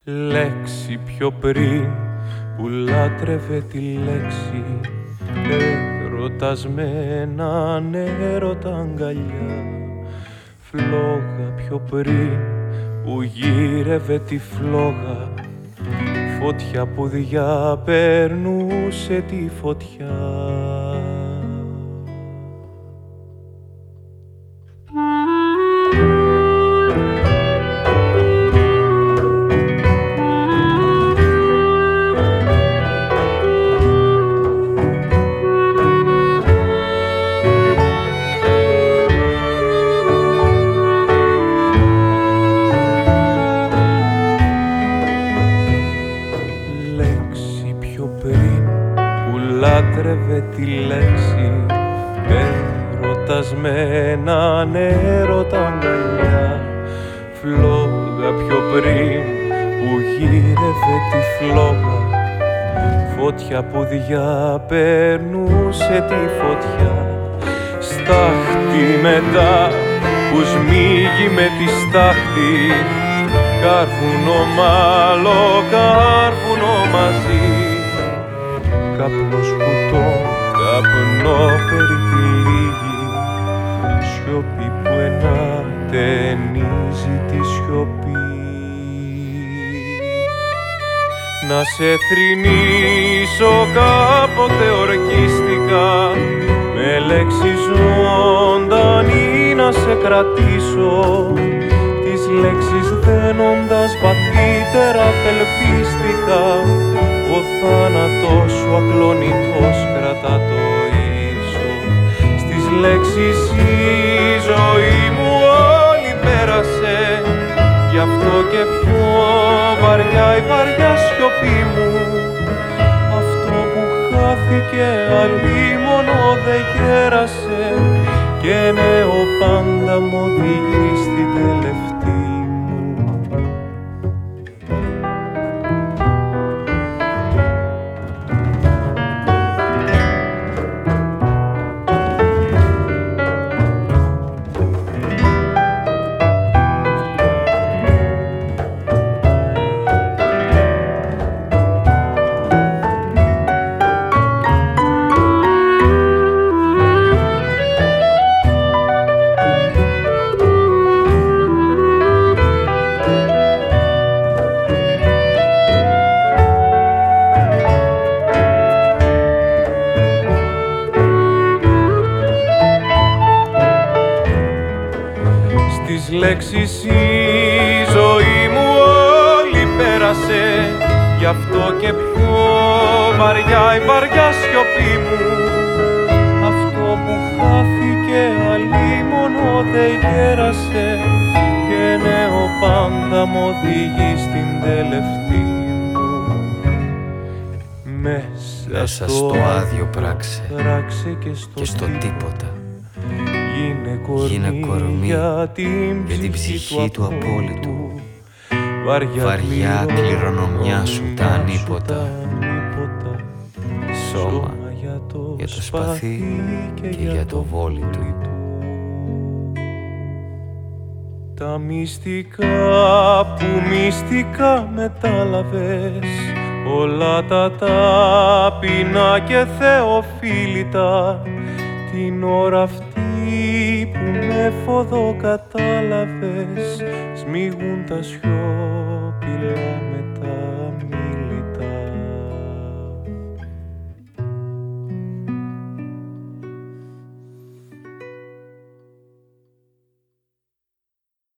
λέξη πιο πριν που λάτρευε τη λέξη, έρωτας με έναν έρωτα αγκαλιά. Φλόγα πιο πριν που γύρευε τη φλόγα, φωτιά που διαπερνούσε τη φωτιά. Λάτρευε τη λέξη, έρωτας με έναν έρωτα αγκαλιά. Φλόγα πιο πριν που γύρευε τη φλόγα, φωτιά που διαπερνούσε τη φωτιά. Στάχτη μετά που σμίγει με τη στάχτη, κάρβουνο μάλλο, κάρβουνο μαζί. Καπνός κουτών, καπνό περιτυλίγει, σιωπή που ενατενίζει τη σιωπή. Να σε θρηνήσω κάποτε ορκίστηκα, με λέξεις ζωντανή να σε κρατήσω, τις λέξεις δένοντας βαθύτερα απελπίστηκα. Ο θάνατος σου ακλόνητος κρατά το ίσο. Στις λέξεις η ζωή μου όλη πέρασε, γι' αυτό και πιο βαριά η βαριά σιωπή μου. Αυτό που χάθηκε αλίμονο δεν γέρασε, και νέο πάντα μου οδηγεί στην τελευταία. Λέξεις η ζωή μου όλη πέρασε, γι' αυτό και πιο βαριά η βαριά σιωπή μου. Αυτό που χάθηκε αλίμονο δεν γέρασε, και νέο πάντα μου οδηγεί στην τελευταία μου. Μέσα στο άδειο πράξε και στο τίποτα. Γίνε κορμί για την ψυχή του απόλυτου, βαριά κληρονομιά σου τα ανίποτα. Σώμα για το σπαθί και για το βόλι του. Τα μυστικά που μυστικά μετάλαβες, όλα τα ταπεινά και θεοφίλητα, την ώρα αυτή που με φοδό κατάλαβες, σμίγουν τα σιωπηλά